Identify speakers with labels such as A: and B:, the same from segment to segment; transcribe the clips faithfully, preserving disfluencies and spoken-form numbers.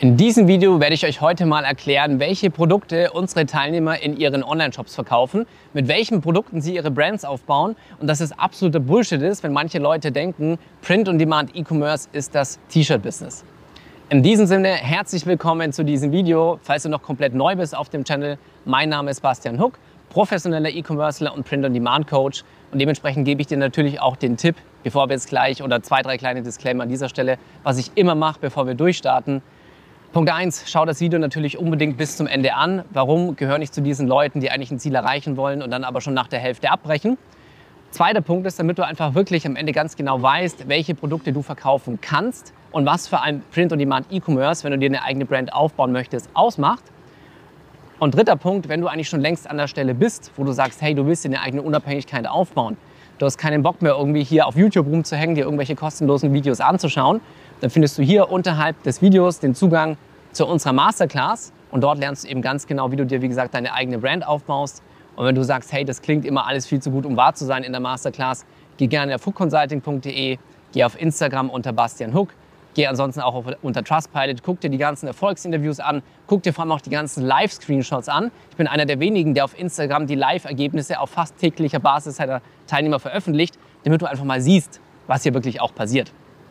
A: In diesem Video werde ich euch heute mal erklären, welche Produkte unsere Teilnehmer in ihren Online-Shops verkaufen, mit welchen Produkten sie ihre Brands aufbauen und dass es absoluter Bullshit ist, wenn manche Leute denken, Print-on-Demand E-Commerce ist das T-Shirt-Business. In diesem Sinne, herzlich willkommen zu diesem Video. Falls du noch komplett neu bist auf dem Channel, mein Name ist Bastian Huck, professioneller E-Commercer und Print-on-Demand-Coach und dementsprechend gebe ich dir natürlich auch den Tipp, bevor wir jetzt gleich, oder zwei, drei kleine Disclaimer an dieser Stelle, was ich immer mache, bevor wir durchstarten. Punkt eins, schau das Video natürlich unbedingt bis zum Ende an. Warum gehöre ich zu diesen Leuten, die eigentlich ein Ziel erreichen wollen und dann aber schon nach der Hälfte abbrechen? Zweiter Punkt ist, damit du einfach wirklich am Ende ganz genau weißt, welche Produkte du verkaufen kannst und was für ein Print-on-Demand E-Commerce, wenn du dir eine eigene Brand aufbauen möchtest, ausmacht. Und dritter Punkt, wenn du eigentlich schon längst an der Stelle bist, wo du sagst, hey, du willst dir eine eigene Unabhängigkeit aufbauen, du hast keinen Bock mehr irgendwie hier auf YouTube rumzuhängen, dir irgendwelche kostenlosen Videos anzuschauen, dann findest du hier unterhalb des Videos den Zugang zu unserer Masterclass und dort lernst du eben ganz genau, wie du dir, wie gesagt, deine eigene Brand aufbaust. Und wenn du sagst, hey, das klingt immer alles viel zu gut, um wahr zu sein in der Masterclass, geh gerne auf hook consulting punkt de, geh auf Instagram unter Bastian Huck, geh ansonsten auch auf, unter Trustpilot, guck dir die ganzen Erfolgsinterviews an, guck dir vor allem auch die ganzen Live-Screenshots an. Ich bin einer der wenigen, der auf Instagram die Live-Ergebnisse auf fast täglicher Basis seiner Teilnehmer veröffentlicht, damit du einfach mal siehst, was hier wirklich auch passiert.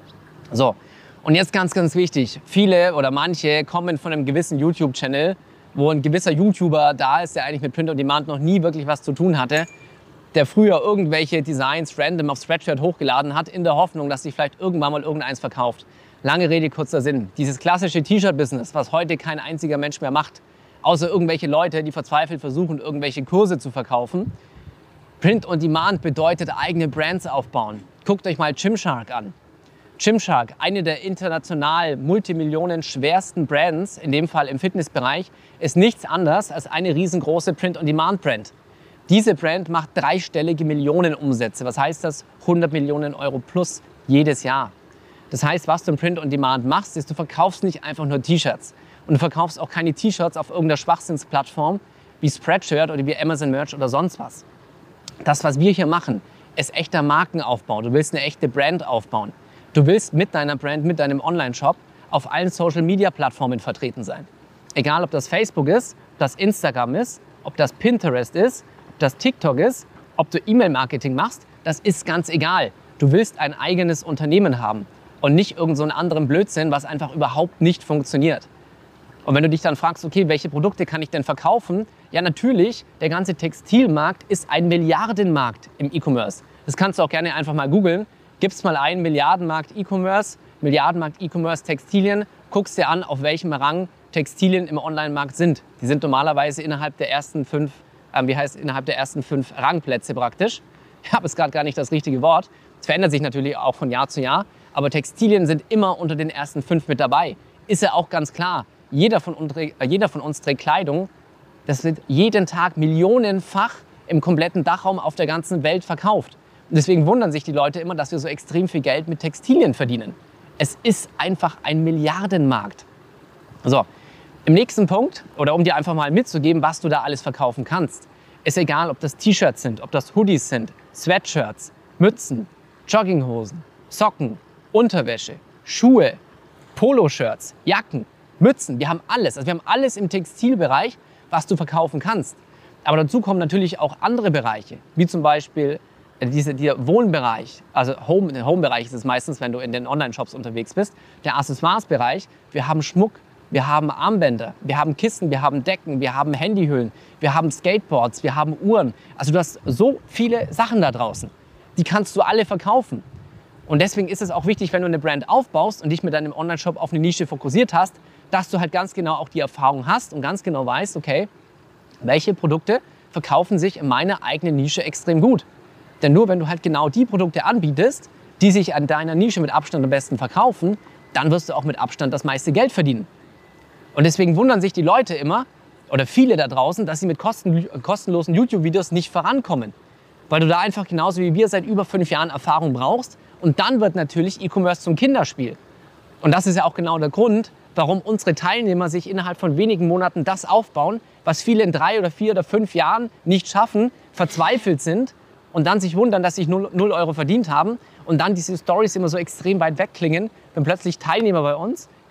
A: So. Und jetzt ganz, ganz wichtig, viele oder manche kommen von einem gewissen YouTube-Channel, wo ein gewisser YouTuber da ist, der eigentlich mit Print-on-Demand noch nie wirklich was zu tun hatte, der früher irgendwelche Designs random auf Spreadshirt hochgeladen hat, in der Hoffnung, dass sich vielleicht irgendwann mal irgendeins verkauft. Lange Rede, kurzer Sinn. Dieses klassische T-Shirt-Business, was heute kein einziger Mensch mehr macht, außer irgendwelche Leute, die verzweifelt versuchen, irgendwelche Kurse zu verkaufen. Print-on-Demand bedeutet eigene Brands aufbauen. Guckt euch mal Gymshark an. Gymshark, eine der international Multimillionen schwersten Brands, in dem Fall im Fitnessbereich, ist nichts anderes als eine riesengroße Print-on-Demand-Brand. Diese Brand macht dreistellige Millionenumsätze. Was heißt das? hundert Millionen Euro plus jedes Jahr. Das heißt, was du im Print-on-Demand machst, ist, du verkaufst nicht einfach nur T-Shirts. Und du verkaufst auch keine T-Shirts auf irgendeiner Schwachsinnsplattform wie Spreadshirt oder wie Amazon Merch oder sonst was. Das, was wir hier machen, ist echter Markenaufbau. Du willst eine echte Brand aufbauen. Du willst mit deiner Brand, mit deinem Online-Shop auf allen Social-Media-Plattformen vertreten sein. Egal, ob das Facebook ist, ob das Instagram ist, ob das Pinterest ist, ob das TikTok ist, ob du E-Mail-Marketing machst, das ist ganz egal. Du willst ein eigenes Unternehmen haben und nicht irgend so einen anderen Blödsinn, was einfach überhaupt nicht funktioniert. Und wenn du dich dann fragst, okay, welche Produkte kann ich denn verkaufen? Ja, natürlich, der ganze Textilmarkt ist ein Milliardenmarkt im E-Commerce. Das kannst du auch gerne einfach mal googeln. Gibst mal einen Milliardenmarkt E-Commerce, Milliardenmarkt E-Commerce Textilien, guckst dir an, auf welchem Rang Textilien im Online-Markt sind. Die sind normalerweise innerhalb der ersten fünf, äh, wie heißt innerhalb der ersten fünf Rangplätze praktisch. Ich habe es gerade gar nicht das richtige Wort. Es verändert sich natürlich auch von Jahr zu Jahr, aber Textilien sind immer unter den ersten fünf mit dabei. Ist ja auch ganz klar. Jeder von, uns, äh, jeder von uns trägt Kleidung. Das wird jeden Tag millionenfach im kompletten Dachraum auf der ganzen Welt verkauft. Und deswegen wundern sich die Leute immer, dass wir so extrem viel Geld mit Textilien verdienen. Es ist einfach ein Milliardenmarkt. So, im nächsten Punkt, oder um dir einfach mal mitzugeben, was du da alles verkaufen kannst, ist egal, ob das T-Shirts sind, ob das Hoodies sind, Sweatshirts, Mützen, Jogginghosen, Socken, Unterwäsche, Schuhe, Poloshirts, Jacken, Mützen. Wir haben alles. Also wir haben alles im Textilbereich, was du verkaufen kannst. Aber dazu kommen natürlich auch andere Bereiche, wie zum Beispiel Diese, der Wohnbereich, also Home, der Home-Bereich ist es meistens, wenn du in den Online-Shops unterwegs bist, der Accessoires-Bereich, wir haben Schmuck, wir haben Armbänder, wir haben Kissen, wir haben Decken, wir haben Handyhüllen, wir haben Skateboards, wir haben Uhren. Also du hast so viele Sachen da draußen, die kannst du alle verkaufen. Und deswegen ist es auch wichtig, wenn du eine Brand aufbaust und dich mit deinem Online-Shop auf eine Nische fokussiert hast, dass du halt ganz genau auch die Erfahrung hast und ganz genau weißt, okay, welche Produkte verkaufen sich in meiner eigenen Nische extrem gut. Denn nur wenn du halt genau die Produkte anbietest, die sich an deiner Nische mit Abstand am besten verkaufen, dann wirst du auch mit Abstand das meiste Geld verdienen. Und deswegen wundern sich die Leute immer, oder viele da draußen, dass sie mit kosten, kostenlosen YouTube-Videos nicht vorankommen. Weil du da einfach genauso wie wir seit über fünf Jahren Erfahrung brauchst. Und dann wird natürlich E-Commerce zum Kinderspiel. Und das ist ja auch genau der Grund, warum unsere Teilnehmer sich innerhalb von wenigen Monaten das aufbauen, was viele in drei oder vier oder fünf Jahren nicht schaffen, verzweifelt sind und dann sich wundern, dass sie null Euro verdient haben und dann diese Storys immer so extrem weit weg klingen, wenn plötzlich Teilnehmer bei uns,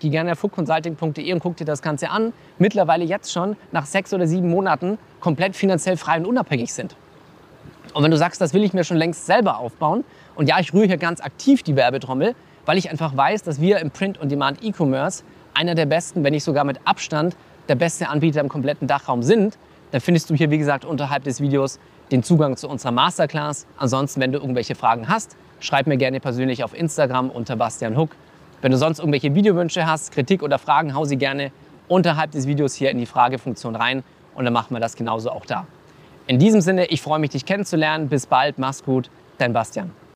A: geh gerne auf hook consulting punkt de und guck dir das Ganze an. Mittlerweile jetzt schon nach sechs oder sieben Monaten komplett finanziell frei und unabhängig sind. Und wenn du sagst, das will ich mir schon längst selber aufbauen, und ja, ich rühre hier ganz aktiv die Werbetrommel, weil ich einfach weiß, dass wir im Print-on-Demand-E-Commerce einer der besten, wenn nicht sogar mit Abstand der beste Anbieter im kompletten Dachraum sind, dann findest du hier, wie gesagt, unterhalb des Videos den Zugang zu unserer Masterclass. Ansonsten, wenn du irgendwelche Fragen hast, schreib mir gerne persönlich auf Instagram unter Bastian Huck. Wenn du sonst irgendwelche Videowünsche hast, Kritik oder Fragen, hau sie gerne unterhalb des Videos hier in die Fragefunktion rein und dann machen wir das genauso auch da. In diesem Sinne, ich freue mich, dich kennenzulernen. Bis bald, mach's gut, dein Bastian.